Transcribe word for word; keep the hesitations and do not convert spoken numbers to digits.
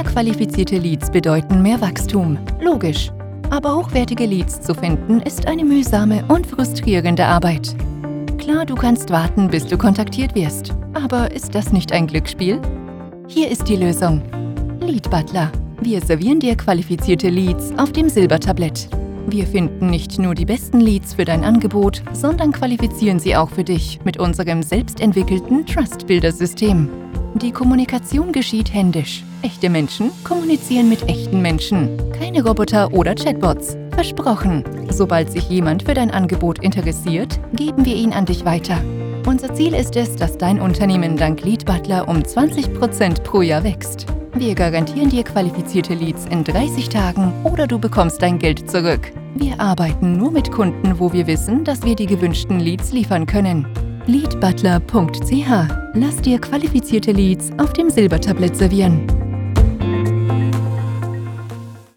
Mehr qualifizierte Leads bedeuten mehr Wachstum. Logisch. Aber hochwertige Leads zu finden, ist eine mühsame und frustrierende Arbeit. Klar, du kannst warten, bis du kontaktiert wirst. Aber ist das nicht ein Glücksspiel? Hier ist die Lösung. Lead Butler. Wir servieren dir qualifizierte Leads auf dem Silbertablett. Wir finden nicht nur die besten Leads für dein Angebot, sondern qualifizieren sie auch für dich mit unserem selbstentwickelten Trust-Builder-System. Die Kommunikation geschieht händisch. Echte Menschen kommunizieren mit echten Menschen. Keine Roboter oder Chatbots. Versprochen. Sobald sich jemand für dein Angebot interessiert, geben wir ihn an dich weiter. Unser Ziel ist es, dass dein Unternehmen dank Lead Butler um zwanzig Prozent pro Jahr wächst. Wir garantieren dir qualifizierte Leads in dreißig Tagen oder du bekommst dein Geld zurück. Wir arbeiten nur mit Kunden, wo wir wissen, dass wir die gewünschten Leads liefern können. lead butler punkt c h. Lass dir qualifizierte Leads auf dem Silbertablett servieren.